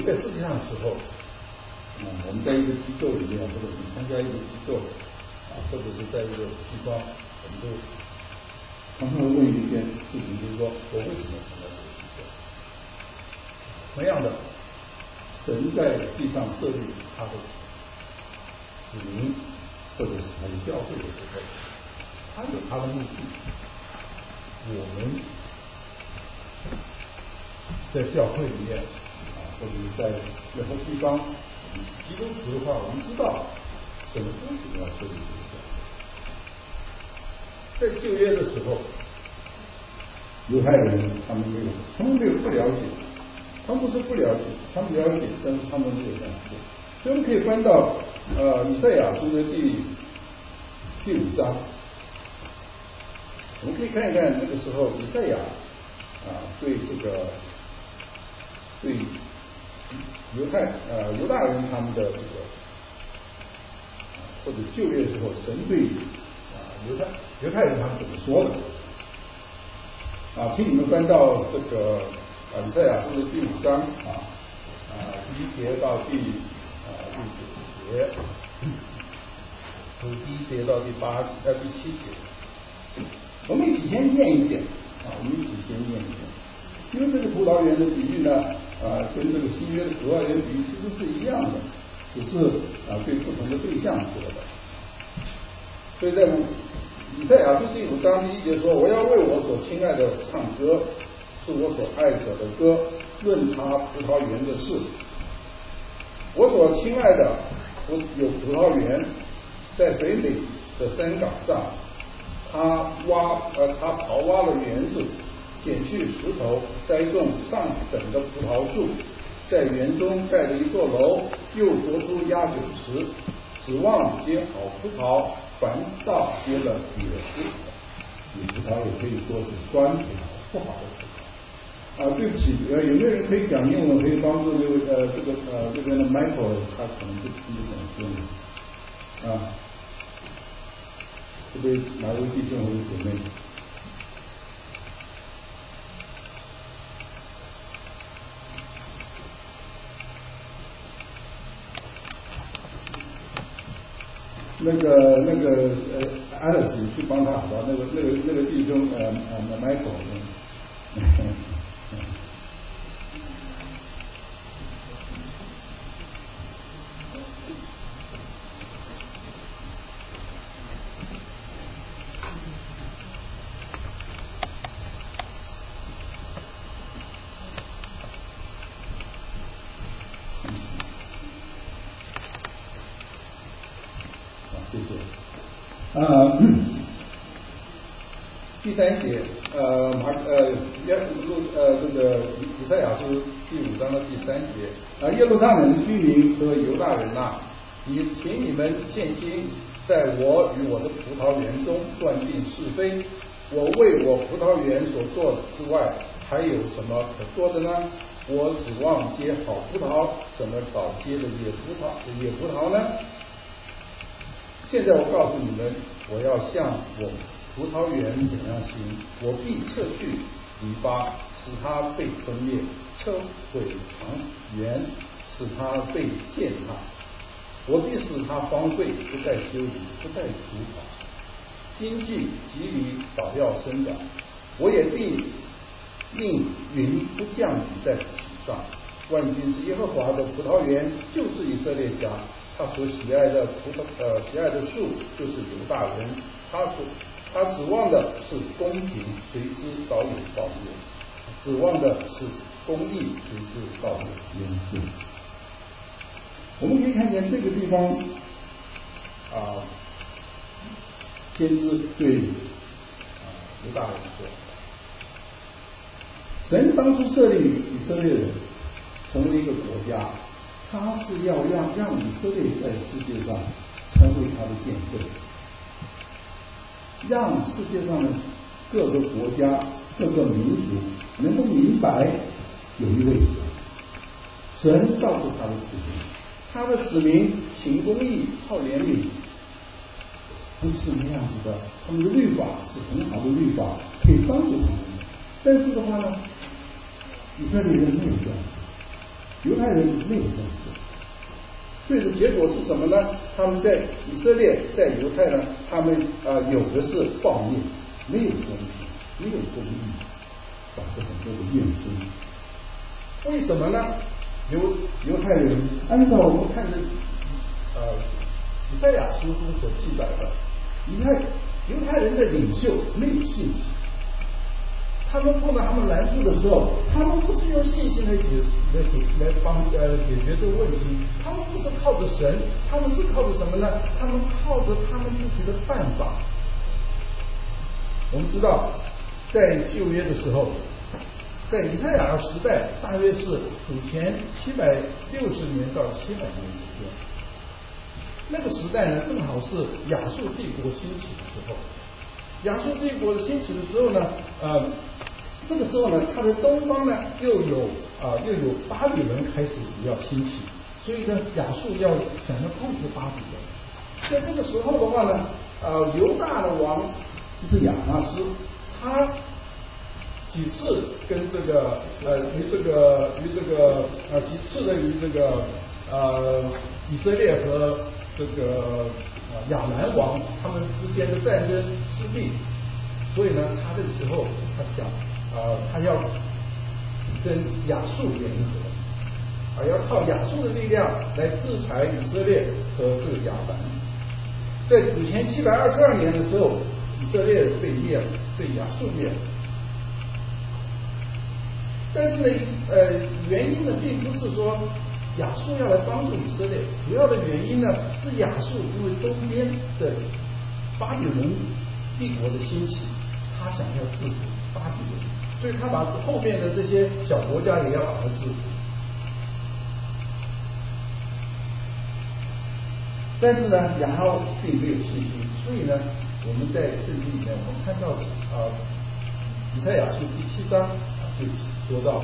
在世界上的时候，我们在一个机构里面，或者我们参加一个机构或者是在一个地方，我们都常常会问一件事情，就是说我为什么参加这个机构？同样的，神在地上设立他的子民，或者是他的教会的时候，他有他的目的。我们在教会里面或者是在任何地方，我们是基督徒的话，我们知道神为什么要设立这个教会。在旧约的时候，犹太人他们没有不了解，他们不是不了解，他们了解，但是他们没有这样做。所以我们可以翻到以赛亚书的第5章，我们可以看一看那个时候以赛亚对犹大人他们的这个或者旧约的时候，神对犹太人他们怎么说的？请你们翻到这个以赛亚书的第5章第1节到第9节，从第1节到第7节，我们一起先念一遍因为这个葡萄园的比喻呢，跟这个新约的葡萄园比喻其实是一样的，只是对不同的对象说的。所以在以赛亚书第5章第1节说：“我要为我所亲爱的唱歌，是我所爱者的歌，论他葡萄园的事。我所亲爱的有葡萄园，在北美的山岗上，他刨挖了园子，捡去石头，栽种上等的葡萄树，在园中盖了一座楼，又凿出压酒池，指望结好葡萄，凡到结了野葡萄也可以说是酸葡萄，不好的葡萄。对不起，有没有人可以讲英文，可以帮助这边的 Michael， 他可能不听得懂英文这边哪位弟兄或者姐妹？那个Alice 去帮他好吧？那个弟兄Michael。谢谢。第3节，这个以赛亚书第5章的第3节，耶路撒冷的居民和犹大人请你们现今在我与我的葡萄园中断定是非。我为我葡萄园所做之外，还有什么可做的呢？我指望结好葡萄，怎么早结了野葡萄呢？现在我告诉你们，我要向我葡萄园怎样行，我必撤去篱笆，使它被分裂；撤毁长园，使它被践踏。我必使它荒废，不再修理，不再除草。经济急于倒要生长，我也必令云不降雨在其上。万军之耶和华的葡萄园就是以色列家，他所喜爱的树就是犹大人，他指望的是公平，随之早有报应；指望的是公义，随之到有延续。我们可以看见这个地方先知对犹大人说，神当初设立以色列人成为一个国家，他是要让以色列在世界上成为他的见证，让世界上的各个国家、各个民族能够明白有一位神。神告诉他的子民，他的子民行公义、好怜悯，不是那样子的。他们的律法是很好的律法，可以帮助他们。但是的话呢，以色列人没有这样。 犹太人没有这样做。所以的结果是什么呢？他们在以色列，在犹太呢，他们有的是暴虐，没有公平，没有公义，导致很多的怨声。为什么呢？犹太人按照我们看的以赛亚书中所记载的，犹太人的领袖没有信心。他们碰到他们难处的时候，他们不是用信心来解决这个问题，他们不是靠着神，他们是靠着什么呢？他们靠着他们自己的办法。我们知道，在旧约的时候，在以赛亚时代，大约是主前760年到700年之间。那个时代呢，正好是亚述帝国兴起的时候。亚述帝国的兴起的时候呢，这个时候呢，它的东方呢又有巴比伦开始要兴起，所以呢，亚述想要控制巴比伦。在这个时候的话呢，犹大的王就是亚哈斯，他几次跟几次的与这个以色列和这个亚兰王他们之间的战争失利，所以呢，他这个时候他想他要跟亚述联合，要靠亚述的力量来制裁以色列和这个亚兰。在主前722年的时候，以色列被灭了，被亚述灭了。但是呢，原因呢，并不是说亚述要来帮助以色列，主要的原因呢是亚述因为东边的巴比伦帝国的兴起，他想要制服巴比伦，所以他把后面的这些小国家也要把它制服。但是呢，亚哈并没有信心，所以呢，我们在圣经里面我们看到以赛亚书第7章就说到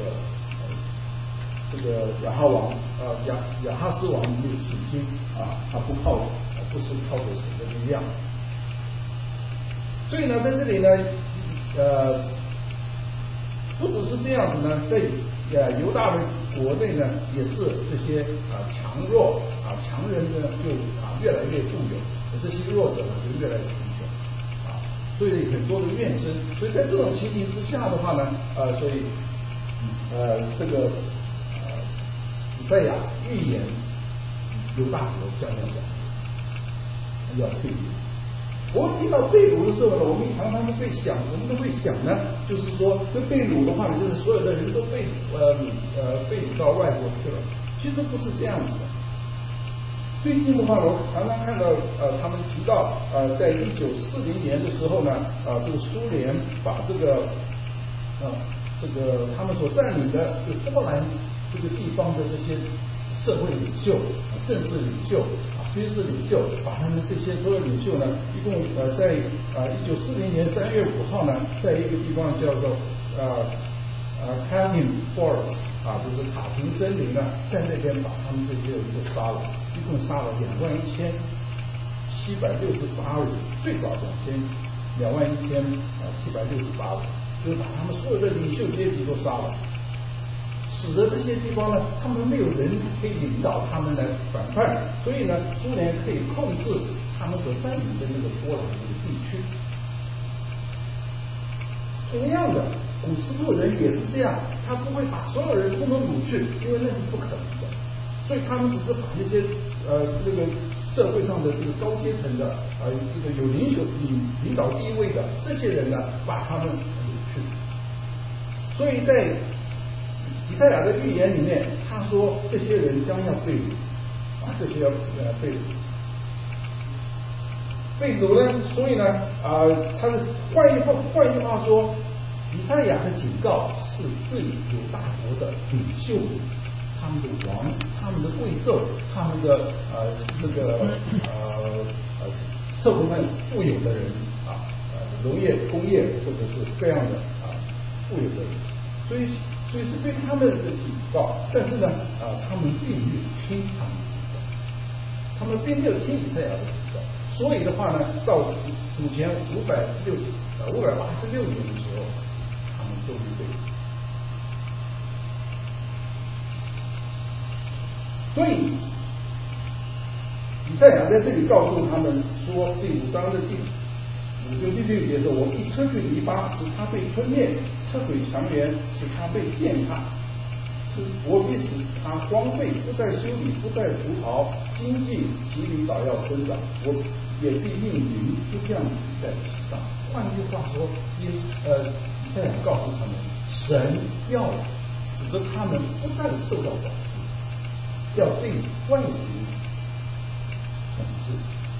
这个亚哈王亚哈斯王没有信心他不是靠着神的力量。所以呢，在这里呢，不只是这样子呢，在犹大的国内呢，也是这些强弱强人呢就越来越富有，这些弱者呢就越来越贫穷所以很多的怨声。所以在这种情形之下的话呢，所以这个以赛亚预言犹大国将要退役。我们听到被掳的时候呢，我们常常都会想呢，就是说这被掳的话呢，就是所有的人都被掳到外国去了。其实不是这样子的。最近的话，我常常看到他们提到在1940年的时候呢，这个苏联把这个他们所占领的这个波兰这个地方的这些社会领袖、政治领袖、军事领袖，把他们这些所有领袖呢，一共在1940年3月5号呢，在一个地方叫做Katyn Forest 就是塔廷森林呢，在那边把他们这些人都杀了，一共杀了21768人，最早21768人，就是把他们所有的领袖阶级都杀了。使得这些地方呢，他们没有人可以领导他们来反叛，所以呢，苏联可以控制他们所占领的那个波兰这个地区。同样的，古斯特人也是这样，他不会把所有人统统掳去，因为那是不可能的。所以他们只是把那些那个社会上的这个高阶层的这个有领导地位的这些人呢，把他们掳去。所以在以赛亚的预言里面，他说这些人将要被掳，这些要被掳呢，所以呢他的换一句话说，以赛亚的警告是对犹大国的领袖、他们的王、他们的贵胄、他们的这个社会上富有的人农业、工业或者是各样的富有的人，所以是对他们的警告，但是呢他们并没有听他们并没有听以赛亚的警告，所以的话呢，到主前586年的时候，他们都被掳。 所以以赛亚在这里告诉他们说，第5章的第5就第6节说：“我必撤去篱笆，使它被吞灭；撤毁墙垣，使它被践踏。我必使它荒废，不再修理，不再除刨，经济其里倒要生长。我也必命云就降雨在其上。”换句话说，以赛亚告诉他们，神要使得他们不再受到管制，要对外族统治。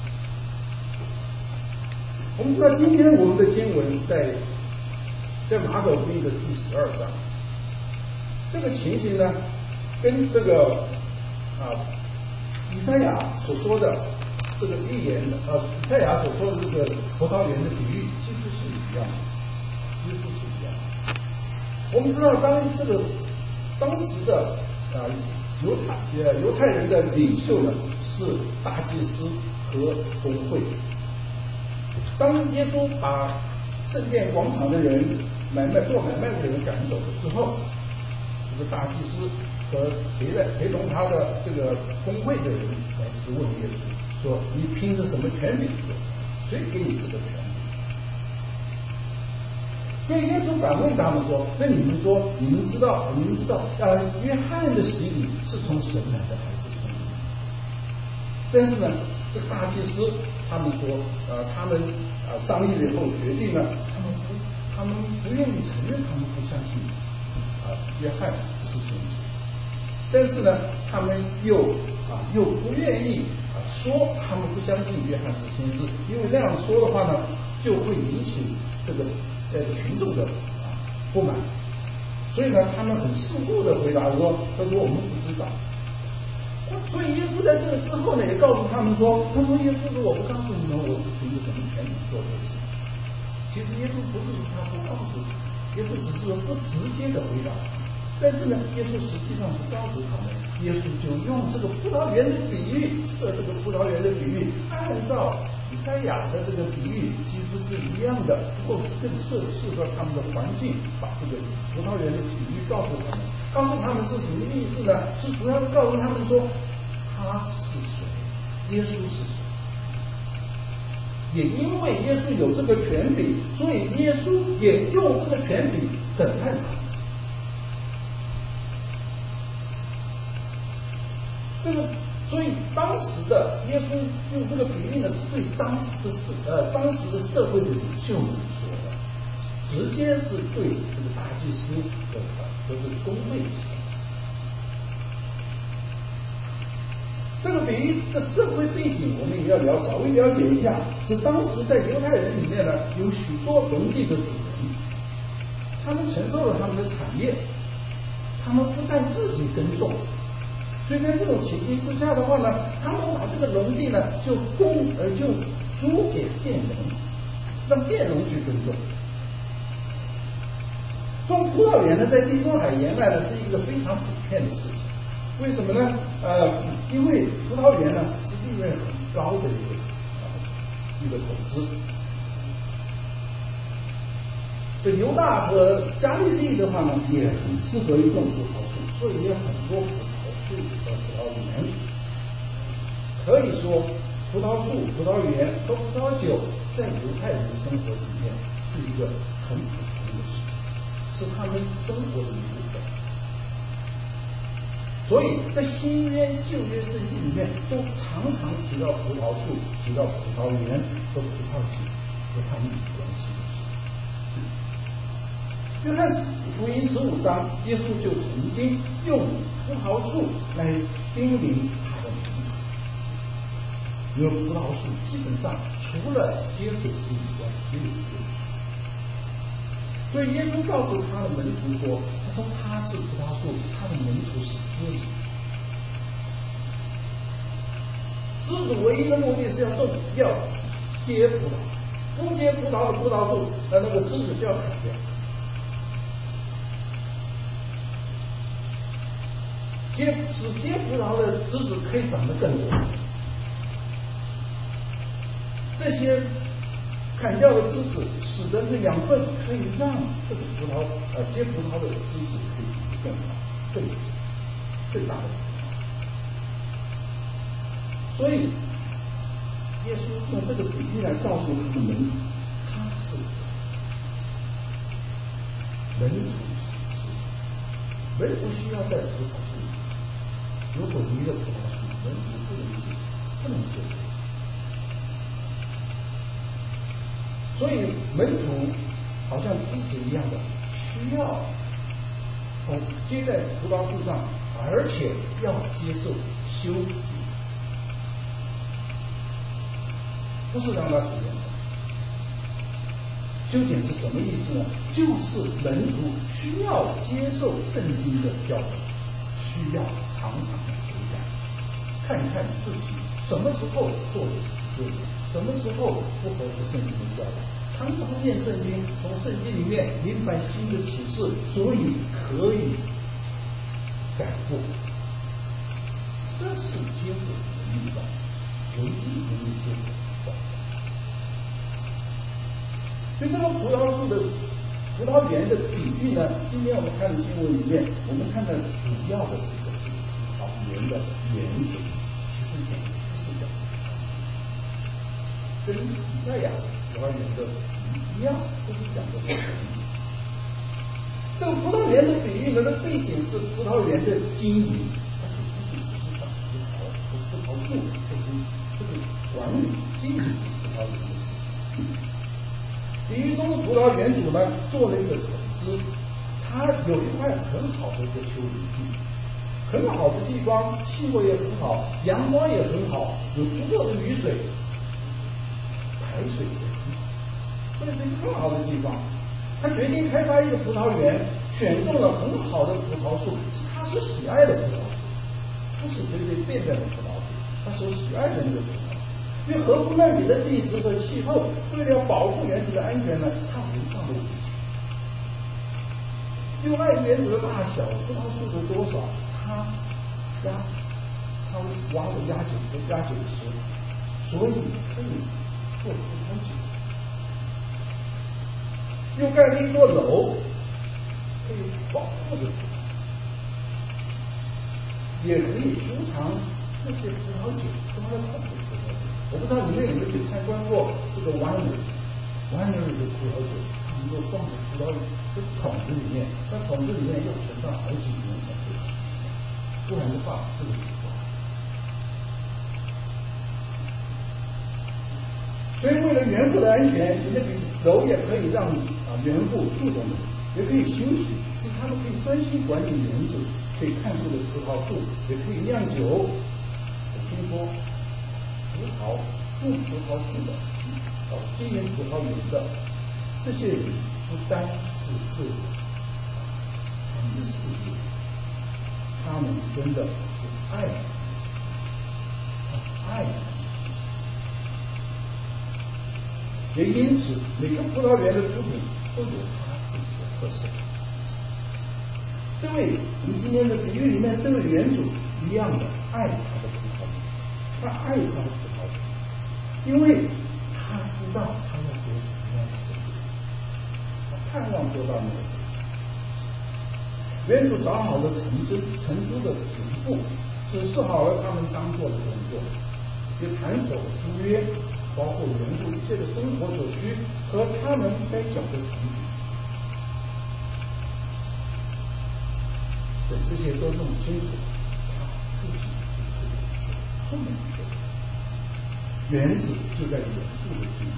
我们知道，今天我们的经文在马可福音的第12章，这个情形呢，跟这个以赛亚所说的这个预言以赛亚所说的这个葡萄园的比喻几乎是一样的。我们知道，当时的犹太人的领袖呢是大祭司和公会。当耶稣把圣殿广场的人做买卖的人赶走了之后，这个大祭司和陪同他的这个公会的人来质问耶稣，说：“你凭着什么权柄做？谁给你这个权柄？”所以耶稣反问他们说：“那你们知道，约翰的洗礼是从神来的还是从人？”但是呢，这个大祭司他们说，他们商议了以后决定呢，他们不愿意承认，他们不相信约翰是先知，但是呢，他们又不愿意说他们不相信约翰是先知，因为那样说的话呢，就会引起这个群众的不满，所以呢，他们很世故的回答说：“他说我们不知道。”所以耶稣在这个之后呢，也告诉他们说：“他说耶稣说我不告诉你们我是凭着什么权柄做这事。”其实耶稣不是说他不告诉你，耶稣只是不直接的回答。但是呢，耶稣实际上是告诉他们，耶稣就用这个葡萄园的比喻，设这个葡萄园的比喻，按照以赛亚的这个比喻几乎是一样的，不过更适合他们的环境，把这个葡萄园的比喻告诉他们。告诉他们是什么意思呢？是主要告诉他们说，他是谁，耶稣是谁。也因为耶稣有这个权柄，所以耶稣也用这个权柄审判他们。所以当时的耶稣用这个比喻呢，是对当时的社会的领袖们说的，直接是对这个大祭司和这个公会说的。这个比喻的社会背景，我们也要稍微了解一下。是当时在犹太人里面呢，有许多农地的主人，他们承受了他们的产业，他们不再自己耕种。所以在这种情形之下的话呢，他们把这个农地呢就租给佃农，让佃农去耕种。种葡萄园呢，在地中海沿岸呢是一个非常普遍的事情。为什么呢？因为葡萄园呢是利润很高的一个投资。这犹大和加利利的话呢，也很适合于种葡萄树，所以也有很多葡萄树和葡萄园。可以说，葡萄树、葡萄园和葡萄酒在犹太人生活里面是一个很普通的事情，是他们生活的一部分。所以在新约、旧约圣经里面都常常提到葡萄树、提到葡萄园和葡萄酒和他们的关系。约翰福音15章，耶稣就曾经用葡萄树来叮咛他的门徒，因为葡萄树基本上除了结果子以外没有用。所以耶稣告诉他的门徒说：“他说他是葡萄树，他的门徒是枝子。枝子唯一的目的是要结葡萄，不结葡萄的葡萄树，那个枝子就要砍掉。只结葡萄的枝子可以长得更多。这些砍掉的枝子，使得这养分可以让这个结葡萄的枝子可以更好、更大的葡萄。 所以耶稣用这个比喻来告诉他们，他是门徒门徒需要在葡萄树里，如果离了葡萄树，门徒不能接受。所以门徒好像枝子一样的，需要接在葡萄树上，而且要接受修剪，不是让它随便长。修剪是什么意思呢？就是门徒需要接受圣经的教导，需要常常的悔改，看看自己什么时候做的是不对的，什么时候不合乎圣经的教导，常常念圣经，从圣经里面明白新的启示，所以可以改过。这是结果的律法，唯一能够结果的。所以这个葡萄树的葡萄园的比喻呢，今天我们看的经文里面，我们看到主要的是这个葡萄园的园子，其实讲的不是讲跟以赛亚葡萄园的一样，都是讲的是人。这个葡萄园的比喻呢，它背景是葡萄园的经营，但是不是只是讲葡萄树，就是这个管理经营葡萄园的事情。比喻中的葡萄园主呢，做了一个投资，他有一块很好的一个丘陵地，很好的地方，气候也很好，阳光也很好，有足够的雨水，排水也很好，这是一个很好的地方。他决定开发一个葡萄园，选中了很好的葡萄树，是他所喜爱的葡萄树，不是随随便便的葡萄树，他所喜爱的那个葡萄树。因为合乎那里的地质和气候，为了保护园子的安全呢，他围上了围墙。又按园子的大小、葡萄树的多少，他挖了压酒池，所以可以做葡萄酒。又盖了一座楼，可以保护着葡萄，也可以储藏这些葡萄酒，装在桶里葡萄酒。我不知道你们有没有去参观过这个winery的葡萄酒，它能够放在葡萄这个桶子里面，那桶子里面要存上好几年才会好，不然的话这个酒不好。所以为了园户的安全，那个楼也可以让园户住在那里，也可以休息，使他们可以专心管理园子，可以看顾的葡萄树，也可以酿酒。我听说种葡萄树的，经营葡萄园的这些人，不单是个人，他们的事业，他们真的是爱也因此，每个葡萄园的出品都有它自己的特色。这位我们今天的比喻里面，这位园主一样的爱他的葡萄园，他爱他的葡萄园，因为他知道他要做什么样的事情，他盼望做到那个事情。园主找好了承租的主妇，指示好了他们当做的工作，也谈妥了租约，包括园户一切的生活所需和他们该缴的成本。等这些都弄清楚，他自己就后面园子就在原处的经营。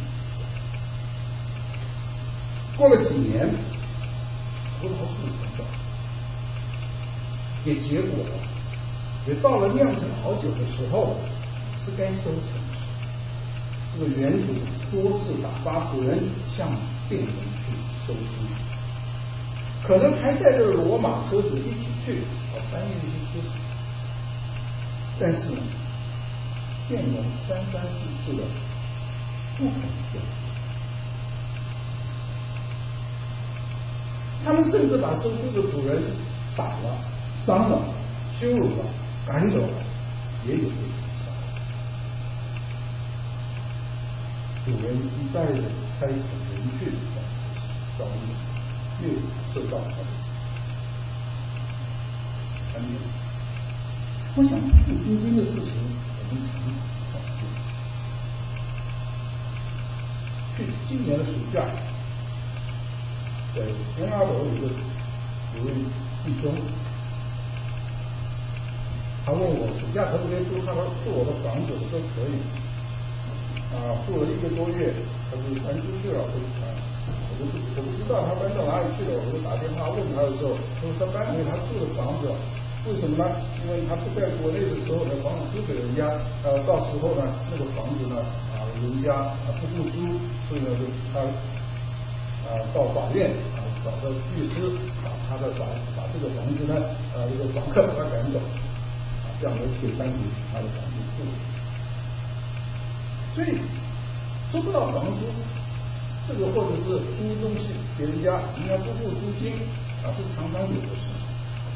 过了几年，葡萄树成长，也结果了，也到了酿成好酒的时候，是该收成。这个园主多次打发仆人向店人去收租，可能还带着骡马车子一起去，搬运一些，但是店人三番四次的不肯交，他们甚至把收租的仆人打了、伤了、羞辱了、赶走了，也有被杀。主人一再的开口人去遭遇，又受到他的安慰。我想这今天的事情，我长去今年的暑假，在天阿楼有位弟兄，他问我暑假可不可以住我的房子，我说可以。住了1个多月，他就搬出去了。我不知道他搬到哪里去了，我就打电话问他的时候，他说他搬回他住的房子。为什么呢？因为他不在国内的时候呢，房子租给人家，到时候呢，那个房子呢，人家不付租，所以呢，就他到法院找个律师，把这个房子呢，这个房客把他赶走，这样可以搬回他的房子住。所以收不到房租，这个或者是租东西给人家不付租金是常常有的事情。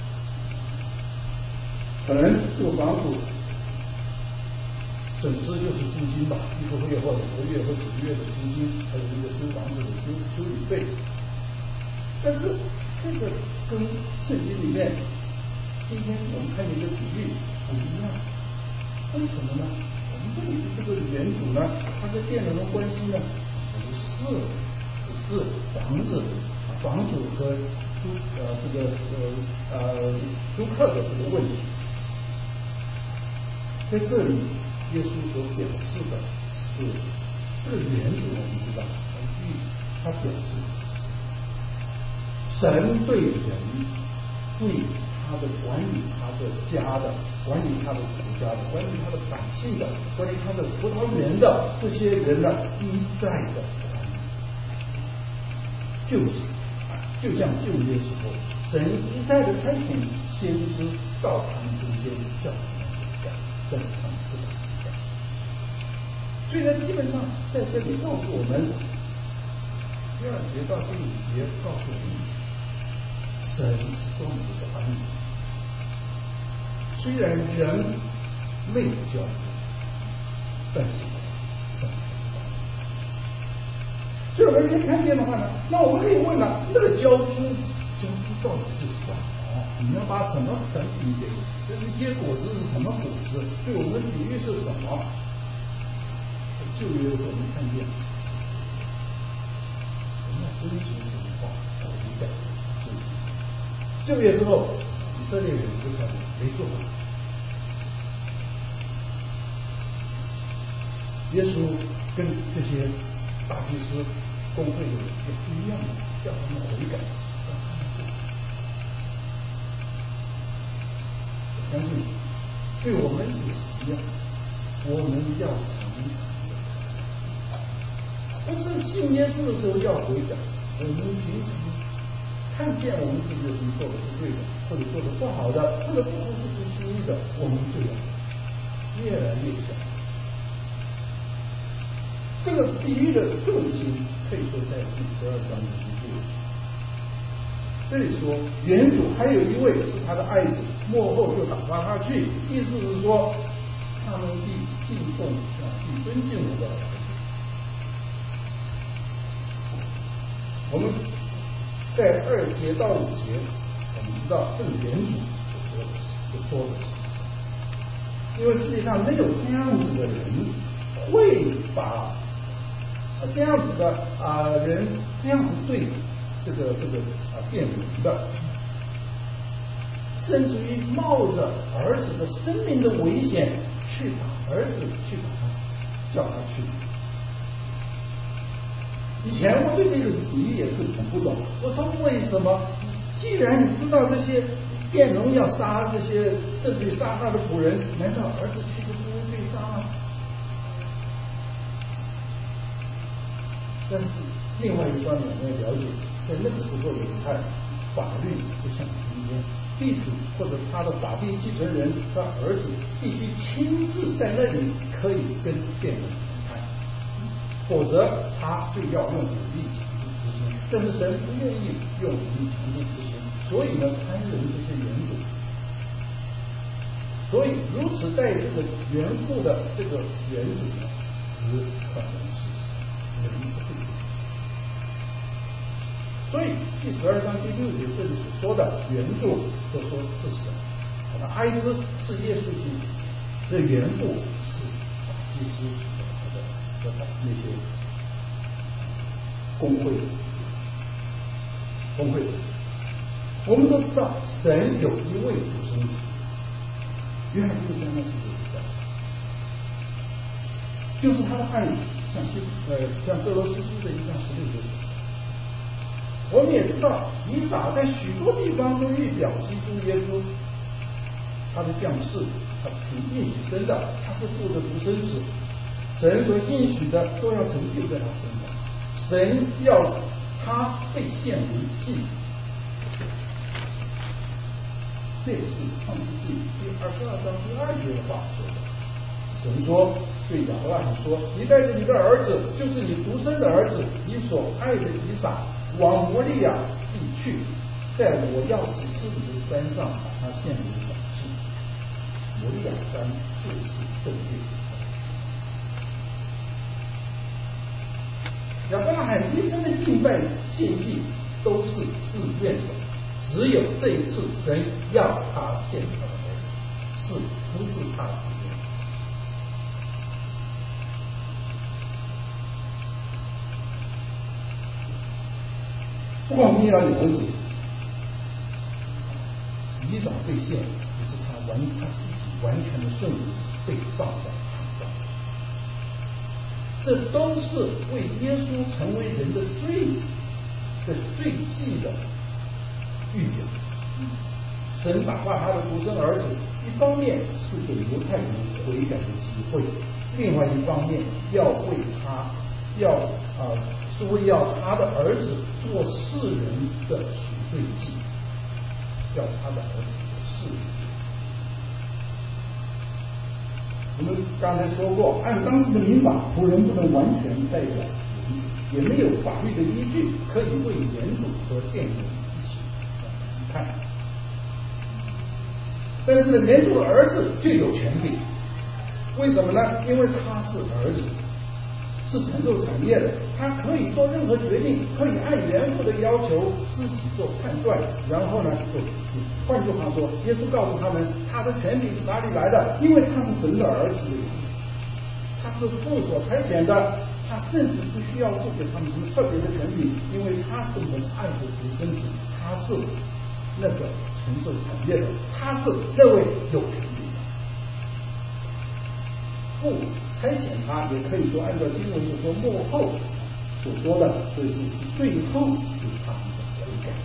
可能这个房子损失就是租金吧，1个月或2个月或几个月的租金，还有这个租房子的修理费。但是这个跟圣经里面今天我们看见的比喻不一样，为什么呢？我们这里的这个原主呢，他跟店人的关系呢，不是只是房主和租客的这个问题。在这里，耶稣所表示的是这个原主，我们知道，他表示神对人，对他的管理他的家的，管理他的国家的，管理他的百姓的，管理他的葡萄园的这些人呢，一再的管理，就像旧约时候，神一再的差遣先知到他们中间叫他们悔改，但是他们不敢悔改。所以呢，基本上在这里告诉我们，第2节到第5节告诉我们，神是多么的宽容。虽然人没有交付，但是神所以我们可以看见的话呢，那我们可以问了，那个交租到底是什么？你要把什么产品给一结果子是什么果子？对我们的比喻是什么？旧约的时候我们看见，我们要遵循神的话，悔改。旧约时候，以色列人就算没做好。耶稣跟这些大祭司、公会的人也是一样的，叫他们悔改，让他们做。我相信，对我们也是一样，我们要常常不是信耶稣的时候要悔改，我们平常看见我们自己有什么做的不对的，或者做的不好的，或者不合乎神心意的，我们就要越来越小。这个比喻的重心可以说在第12章的第6节。这里说，原主还有一位是他的爱子，末后就打发他去，意思是说，他们必敬奉必尊敬我的儿子。我们在2节到5节，我们知道这个原主所说的事情，因为世界上没有这样子的人会把这样子的人这样子对这个辩论的，甚至于冒着儿子的生命的危险去把儿子去把他叫他去。以前我对这个比喻也是很不懂，我说为什么？既然你知道这些佃农要杀这些，甚至于杀他的仆人，难道儿子去就不会被杀吗？但是另外一方面，我们要了解，在那个时候犹太法律不像今天，地主或者他的法定继承人他儿子必须亲自在那里可以跟佃农谈判，否则他就要用武力强制执行。但是神不愿意用武力强制执行，所以呢，贪人这些原主。所以如此在这个原父的这个原主呢，只可能是人不会。所以第12章第6节这里所说的原著，就说是神，他的哀思是耶稣基督的原父， 崩溃了。我们都知道，神有一位独生子，约翰1:3是这样，就是他的爱子，像哥罗西书的1章16节。我们也知道，以撒在许多地方都预表基督耶稣，他的降世，他是凭应许生的，他是父的独生子，神所应许的都要成就在他身上，神要他被献为祭。这也是创世纪第22章第2节的话说的。神说，对亚伯拉罕说，你带着你的儿子，就是你独生的儿子，你所爱的以撒，往摩利亚地去，在我要指示你的山上把他献为燔祭。摩利亚山就是圣殿。亚伯拉罕一生的敬拜献祭都是自愿的，只有这一次神要他献他的儿子，是不是他自愿？不光你要有儿子，以撒被献，不是他自己完全的顺服被放在坛上，这都是为耶稣成为人的罪祭的预表。神打发他的独生儿子，一方面是给犹太人悔改的机会，另外一方面要为他是为要他的儿子做世人的赎罪祭，要他的儿子做世人。我们刚才说过，按当时的民法，仆人不能完全代表人，也没有法律的依据可以为原主和佃农一起看。但是呢，原主的儿子就有权利，为什么呢？因为他是儿子，是承受产业的，他可以做任何决定，可以按原父的要求自己做判断，然后呢做决定。换句话说，耶稣告诉他们，他的权柄是哪里来的？因为他是神的儿子的缘故，他是父所差遣的，他甚至不需要授给他们什么特别的权柄，因为他是蒙爱的独生子，他是那个承受产业的，他是那位有权柄的。父差遣他，也可以说按照经文所说幕后所说的，所以是最后就是他们的悔改。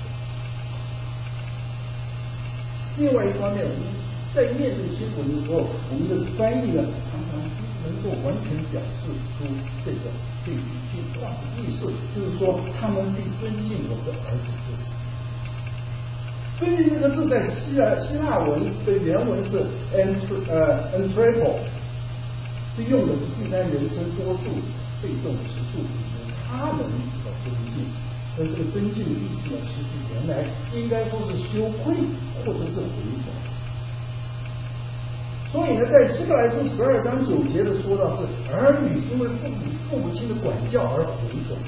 另外一方面，我们在面对经文的时候，我们的翻译呢，常常不能够完全表示出这一句话的意思，就是说他们必尊敬我的儿子之死。尊敬这个字在希腊文的原文是 anthropo， 这用的是第三人称多数被动词数，他们的尊敬。而这个尊敬的意思呢，其实原来应该说是羞愧或者是回转。所以呢，在希伯来书12章9节的说到是儿女因为父母亲的管教而回转。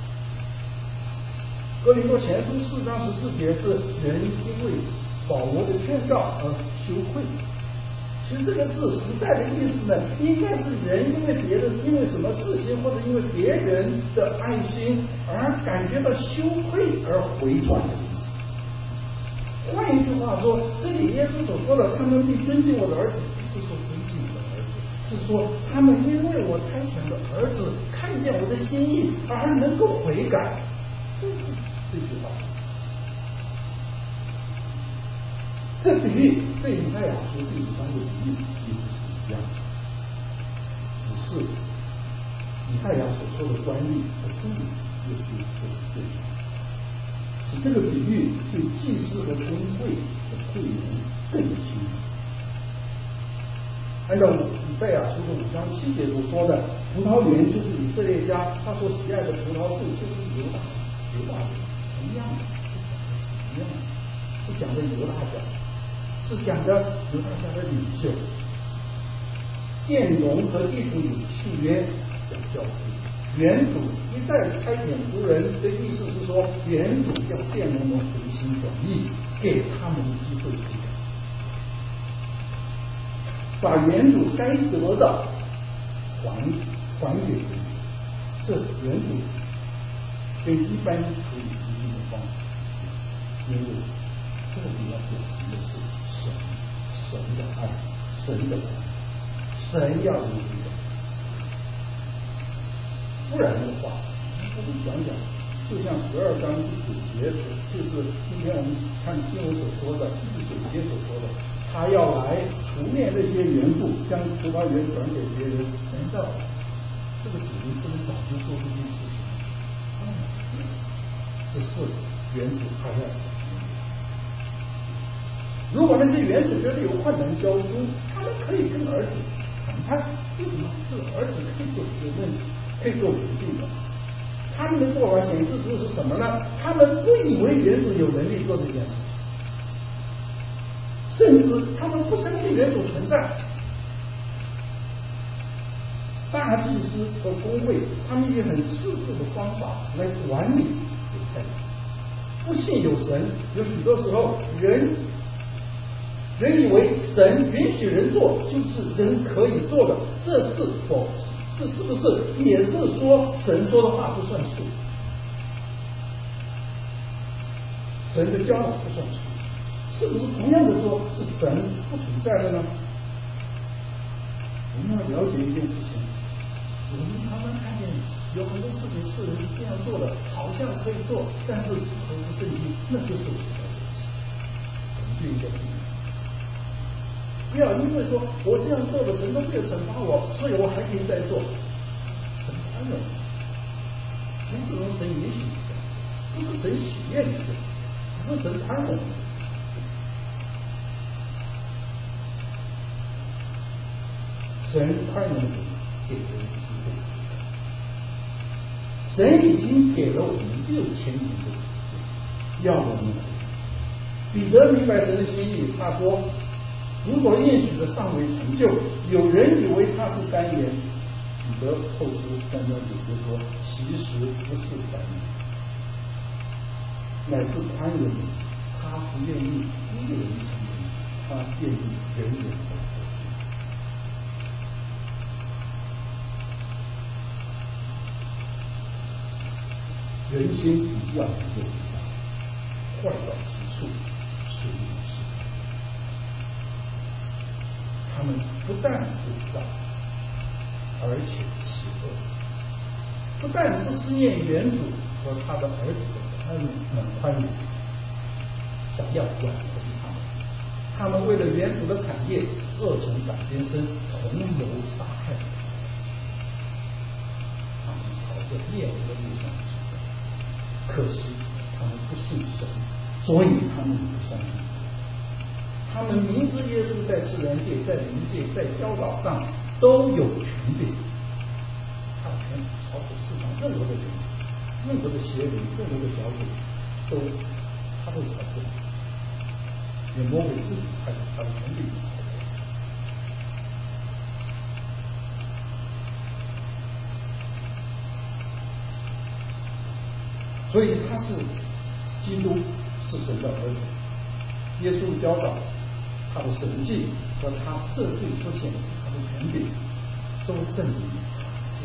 哥林多前书4章14节是人因为保罗的劝告而羞愧。其实这个字实在的意思呢，应该是人因为什么事情或者因为别人的爱心而感觉到羞愧而回转的意思。换一句话说，这里耶稣所说的他们必尊敬我的儿子，不是说尊敬我的儿子，是说他们因为我差遣的儿子看见我的心意而能够悔改，这是这句话。这比喻对以赛亚书第5章的比喻几乎是一样的，只是以赛亚所说的官吏和真理又是对的，使这个比喻对祭司和尊贵的会员更清楚。按照以赛亚书的5章7节所说的，葡萄园就是以色列家他所喜爱的葡萄树，就是犹大人，同样的是一样的，是讲的犹大家。是讲的犹大家的领袖，佃农和地主有契约要交付。原主一再差遣仆人的意思是说，原主要佃农们回心转意，给他们机会悔改，把原主该得的还给人。这原主跟一般可以理解的方法，因为这里要表明的是神的爱，神的爱，神要如此的。不然的话，我们想想，就像12章第9节，就是今天我们看经文所说的第9节所说的，他要来除灭那些园户，将葡萄园转给别人。难道这个主人不能早就做这件事情？只是园主还要。如果那些园主觉得有困难交租，他们可以跟儿子谈判。为什么？是儿子可以做决定，可以做决定的。他们的做法显示出是什么呢？他们不以为园主有能力做这件事，甚至他们不相信园主存在。大祭司和公会，他们以很世故的方法来管理犹太人。不信有神，有许多时候人以为神允许人做就是人可以做的，这是否这是不是也是说神说的话不算数？神的教导不算数，是不是同样的说是神不存在的呢？我们要了解一件事情，我们常常看见有很多事情是人是这样做的，好像可以做，但是不合乎圣经，那就是我们的问题。我们就应该避免。不要因为说我这样做了，神都没有惩罚我，所以我还可以再做。神宽容，不是说神允许你这样做，不是神喜悦你这样，只是神宽容。神宽容给人机会，神已经给了我们6000年的时间，要我们。彼得明白神的心意，他说：如果应许的尚未成就，有人以为他是耽延。彼得后书3章9节说：其实不是耽延，乃是宽容，他不愿意一个人成为，他愿意人人都得救。人心比较能够坏到极处，是如此。他们不但不知道，而且邪恶，不但不思念原主和他的儿子的宽容，想要挽回他们。他们为了原主的产业，恶从胆边生，同谋杀害。他们朝着灭亡的路上走。可惜他们不信神，所以他们不相信。他们明知耶稣在自然界、在灵界、在教导上都有权柄，他有权操控世上任何的人、任何的邪灵、任何的小鬼，他都操控。连魔鬼自己还有他的权柄操控。所以他是基督，是神的儿子。耶稣教导他的神迹和他设计所显示他的权柄，都证明他是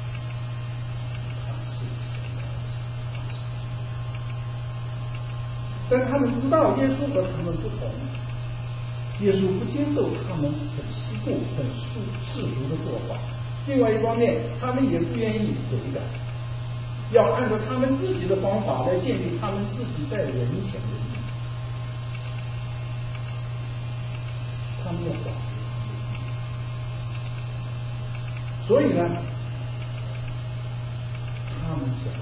神的儿子。但他们知道耶稣和他们不同，耶稣不接受他们很稀固、很世俗的做法。另外一方面，他们也不愿意悔改。要按照他们自己的方法来建立他们自己在人前的义，他们要保护。所以呢，他们想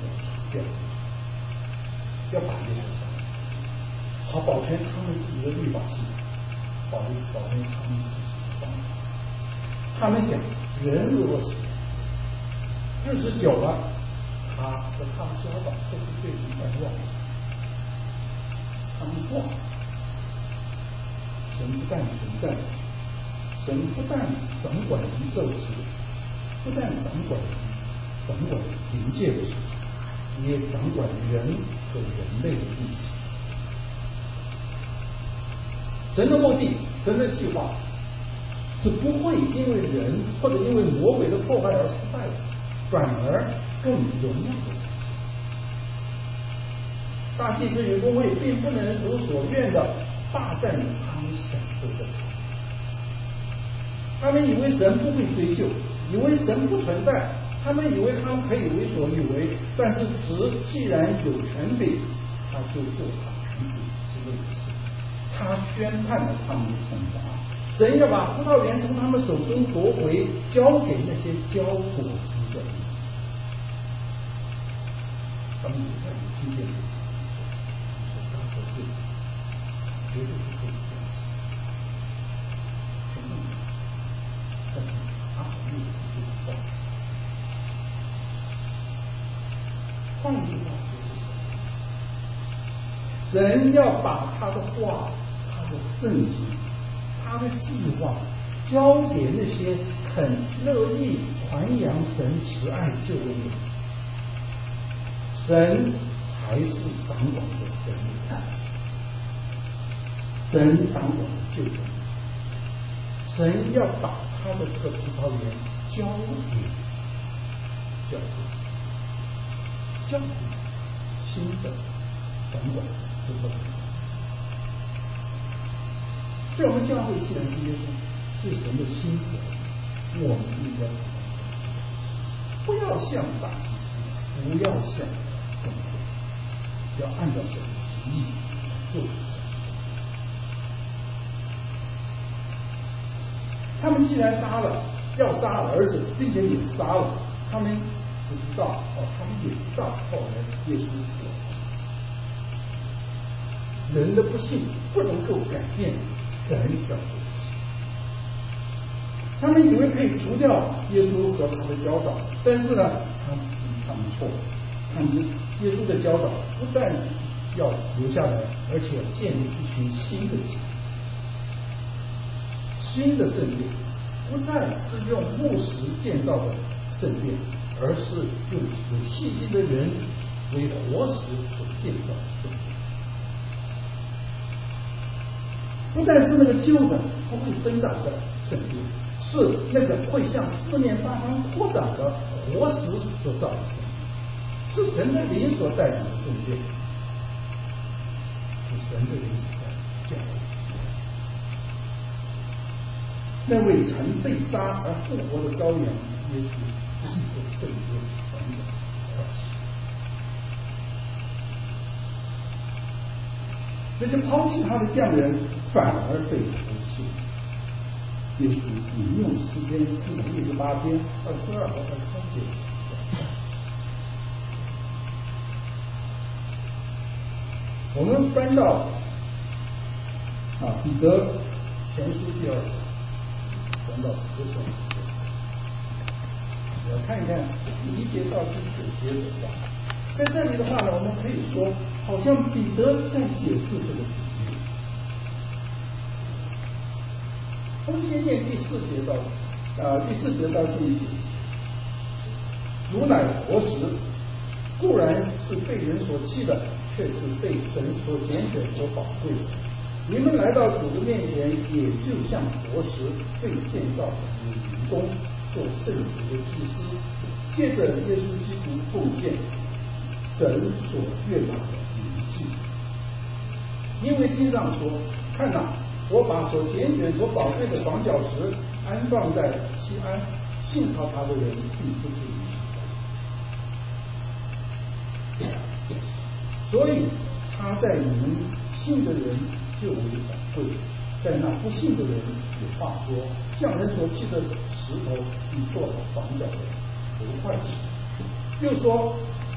要把耶稣杀，好保全他们自己的律法性，保全他们自己的方法。他们想，人如果死，日子久了，他和他的教导都是被人遗忘。他们忘了，神不但存在，神不但掌管宇宙事，不但掌管灵界的事，也掌管人和人类的历史。神的目的，神的计划是不会因为人或者因为魔鬼的破坏而失败的，反而更荣耀的成就。 大祭司与公会并不能如所愿的霸占了他们享受的财物。他们以为神不会追究，以为神不存在，他们以为他们可以为所欲为，但是既然有权柄，他就做他权柄之类的事。他宣判了他们的惩罚，神要把葡萄园从他们手中夺回，交给那些交果子的人。他们也在听见这事，说他说对，绝对不可以这样子。但是他没有是对的。换句话说是什么意思？神要把他的话、他的圣经、他的计划交给那些很乐意传扬神慈爱救恩的人。神还是掌管着人类的事，神掌管着救恩。神要把他的这个葡萄园交给教会，新的掌管葡萄园。所以我们教会既然是耶稣是神的心头，我们应该不要像大祭司，不要像公会，要按照神的旨意做事。他们既然要杀儿子，并且也杀了，他们不知道他们也知道后来耶稣死了。人的不幸不能够改变神要做的事。他们以为可以除掉耶稣和他的教导，但是呢，他们错了。他们耶稣的教导不但要留下来，而且要建立一群新的教。新的圣殿不再是用木石建造的圣殿，而是用有细心的人为活石所建造的圣殿。不但是那个旧的不会生长的圣殿，是那个会向四面八方扩展的活石所造的圣殿，是神的灵所带领的圣殿，是神的灵所带领的教会。那位曾被杀而复活的羔羊耶稣，就是这圣殿完整的开始。那些抛弃他的匠人反而被抛弃。耶稣引用诗篇168篇22和23节。我们翻到彼得前书第2章。翻到彼得前书，我看一看第1节到第9节的话，在这里的话呢，我们可以说，好像彼得在解释这个比喻。我们先念第4节到第1节，主乃活石，固然是被人所弃的，却是被神所拣选所宝贵的。你们来到主的面前，也就像活石被建造成为灵宫，做圣洁的祭司，借着耶稣基督奉献神所悦纳的灵祭。因为经上说：“看哪，我把所拣选所宝贵的房角石安放在西安，信靠他的人并不至于失败。”所以他在你们信的人就为宝贵，在那不信的人有话说：匠人所弃的石头，你做了房角的头块石；又说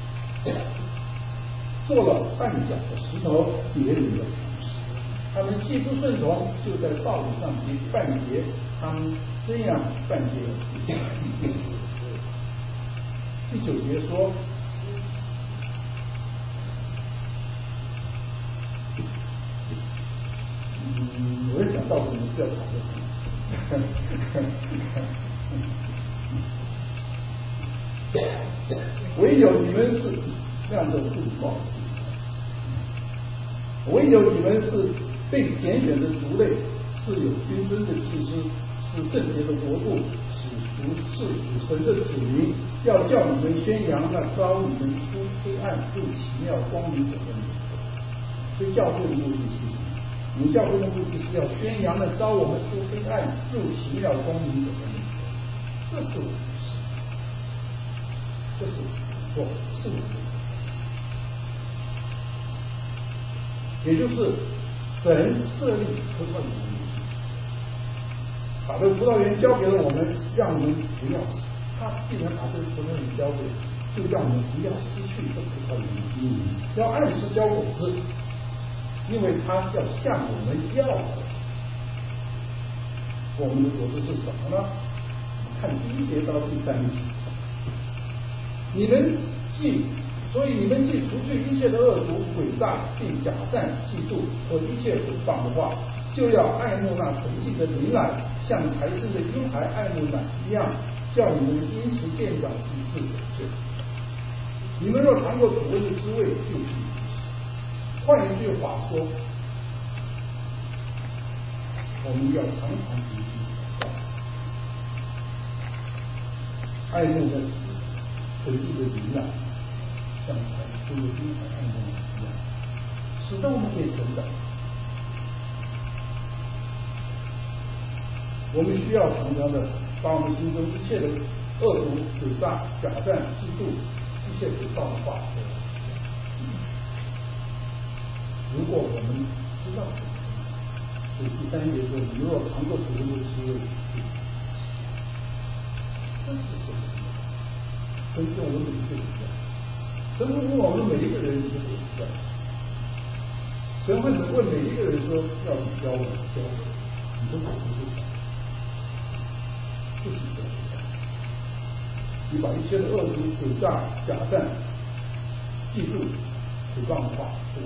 做了绊脚的石头，别人的磐石。他们既不顺从，就在道理上绊结，他们这样绊结了。第9节说。我也想到时候不要讨论。唯有你们是这样的杜报之，唯有你们是被拣选的族类，是有君尊的祭司，是圣洁的国度，是属神的子民，要叫你们宣扬那招你们出黑暗入奇妙光明者的美德。 所以教会的目的是什么？我们教会的目的是要宣扬了招我们出黑暗入奇妙光明者的美德，这是我们的事，这是我们是我们的。也就是神设立葡萄园的目的，把这个葡萄园交给了我们，让我们不要死。他既然把这个葡萄园交给，就让我们不要失去这葡萄园的经营，要按时交果子，因为他要向我们要的。我们的果子是什么呢？看第1节到第3节，所以你们既除去一切的恶毒、诡诈，并假善、嫉妒和一切毁谤的话，就要爱慕那纯净的灵奶，像才生的婴孩爱慕奶一样，叫你们因其渐长以致长进。你们若尝过主恩的滋味，就必如此。换一句话说，我们要常常读经祷告，爱慕的纯净的灵奶，像才生的婴孩爱慕奶一样，使得我们可以成长。我们需要常常的把我们心中一切的恶毒、诡诈、假善、嫉妒、一切毁谤的话说。如果我们知道什么，所以第3节说，你若尝过主恩的滋味，这是什么？神跟我们每一个人一样，神不问我们每一个人你就不一样。神会问每一个人说：要你教我，教我，你的果子是什么？就是这样。你把一切的恶毒、诡诈、假善、嫉妒、毁谤的话说，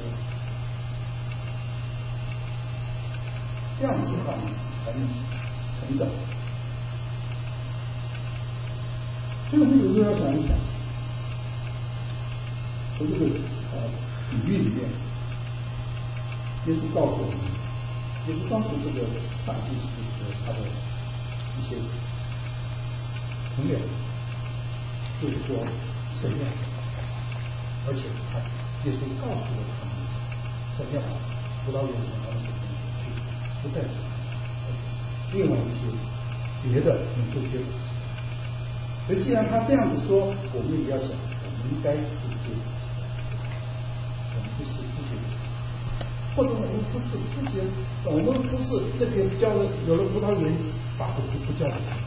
这样子的话才能成长。所以我们有时候要想一想，从这个比喻里面，耶稣告诉我们，耶稣当时这个大祭司和他的一些同僚，就是说神要而且耶稣告诉了他们神要葡萄园和他们的去，不再另外一些别的能够接。所以既然他这样子说，我们也要想，我们应该是接，我们不是不接，或者我们不是不接，我们不是那个叫了有了葡萄园，把果子不叫的神。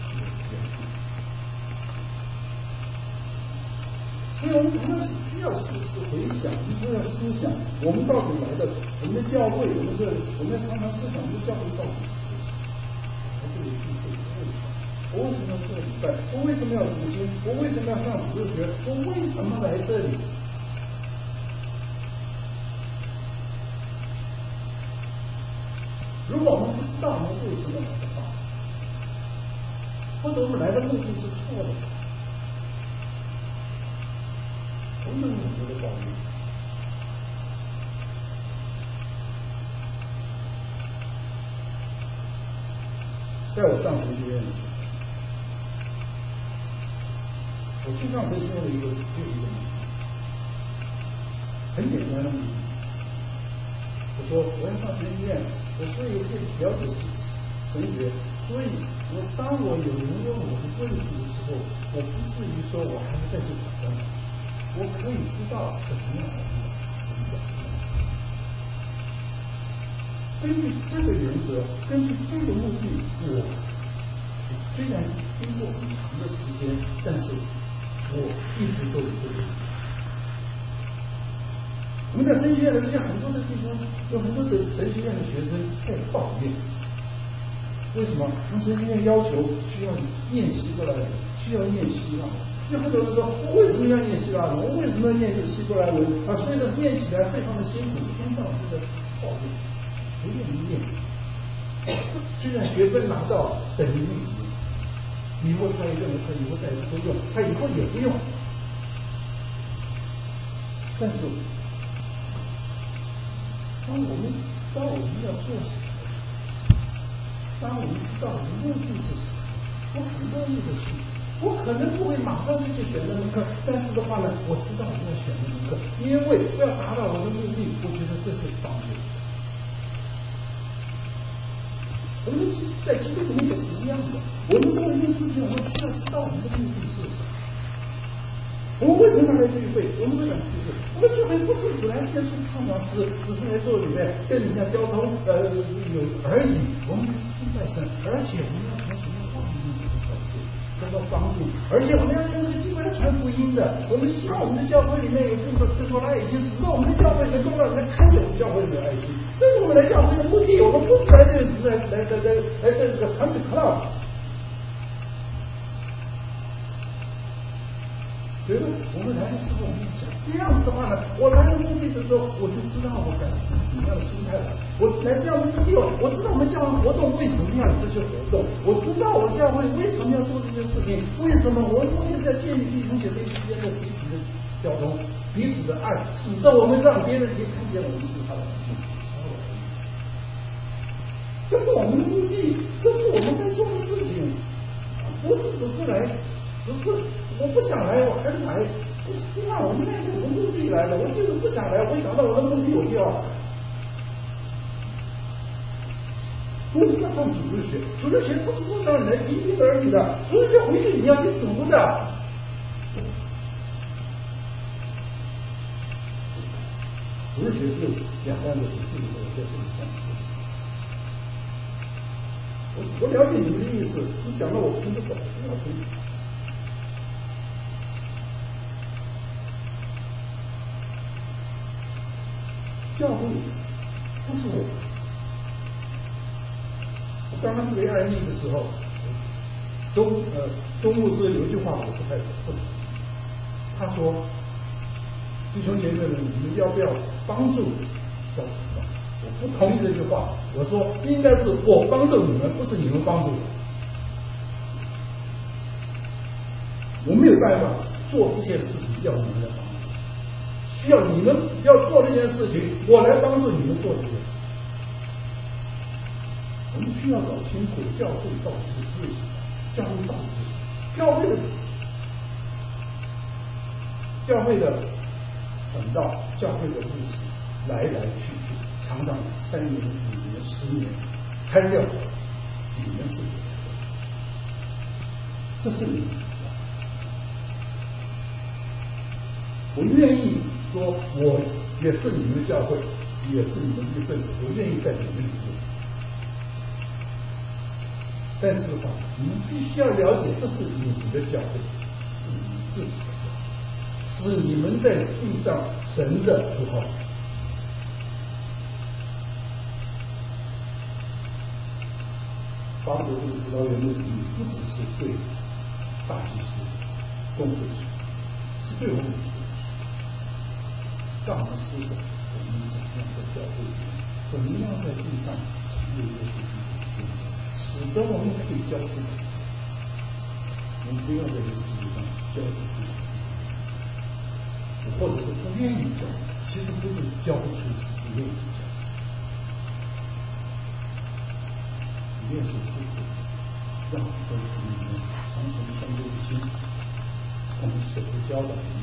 所以我们常常需要回想，需要思想，我们到底来的，我们的教会，我们要常常思想，我们的教会到底是为什么？还是有聚会的为什么？我为什么要做礼拜？我为什么要读经？我为什么要上主日学？我为什么来这里？如果我们不知道我们为什么来的话，或者我们来的目的是错的，我们有很多的抱怨。在我上神学院的时候，我去上神学院的只有一个目的，很简单的目的。我说我要上神学院，我所以可以了解神学，所以当我有人问我的问题的时候，我不至于说我还要再去讨论，我可以知道怎么样来讲。根据这个原则，根据这个目的，我虽然经过很长的时间，但是我一直都有这个。我们在神学院的时间，很多的地方有很多的神学院的学生在抱怨，为什么？我们神学院要求需要念希伯来文，需要念希腊文。有很多人说，我为什么要念希腊文？我为什么要念希伯来文？所以呢，念起来非常的辛苦，一天到晚都在抱怨，不愿意念。虽然学分拿到等于没用，以后他也认为他以后再也不用，他以后也不用。但是，当我们知道我们要做什么，当我们知道我们的目的是什么，我很乐意的去，我可可能不会马上就去选那门课，但是的话呢，我知道我要选那门课，因为要达到我的目的，我觉得这是帮助。我们在基督里面也是一样的，我们做一件事情，我们需要知道我们的目的是什么。我们为什么来聚会？我们为什么聚会？我们聚会不是只来听书唱讲诗，只是来做里面跟人家交通有而已。我们是敬拜神，而且我们要从什么话语里面得到帮助，而且我们要用这个机会来传福音的。我们希望我们的教会里面有更多的爱心，使到我们的教会能够让人看见我们教会里的爱心。这是我们来教会的目的。我们不是来这个时代来这个 country club。所以我们来的时候，我们想这样子的话呢，我来的目的的时候，我就知道我该怎么样的心态了。我来这样的目的，我知道我们教会活动为什么要有这些活动，我知道我教会为什么要做这些事情，为什么我目的是在建立弟兄姐妹之间的彼此的交通、彼此的爱，使得我们让别人可以看见我们是他的弟兄。这是我们的目的，这是我们在做的事情，不是只是来。只是我不想来，我还是来，不是这样。我们带着我的目的来了，我就是不想来，我想到我的目的，我就要来。为什么要上主日学？主日学不是说让你来听听而已的，主日学回去你要去读的。主日学是2、3个、4、5个在这里上。我了解你们的意思，你讲到我听不懂，不要听。教会不是我。我刚刚为案例的时候，钟牧师有一句话我不太懂。他说：“弟兄姐妹们，你们要不要帮助教会？”我不同意这句话。我说应该是我帮助你们，不是你们帮助我。我没有办法做一件事情要你们来帮助。需要你们要做这件事情，我来帮助你们做这件事。我们需要搞清楚教会到底是为什么，教会到底是教会的传道，教会的故事来来去去，常常3年、5年、10年，还是要你们是，这是你们。我愿意说，我也是你们的教会，也是你们的一份子，我愿意在你们里面。但是的话，你们必须要了解，这是你们的教会，是你自己的教会，是你们在地上神的符号。巴不得这个葡萄园的意义不只是对大祭司公会是对我们。让我们思想，我们怎么样在教会里面，怎么样在地上成为一个弟兄姐妹，使得我们可以交出。我们不要在这世界上交出去，或者是不愿意交，其实不是交不出，是不愿意交。不愿意付出，让我们在主里面常常相对的心，我们所教导。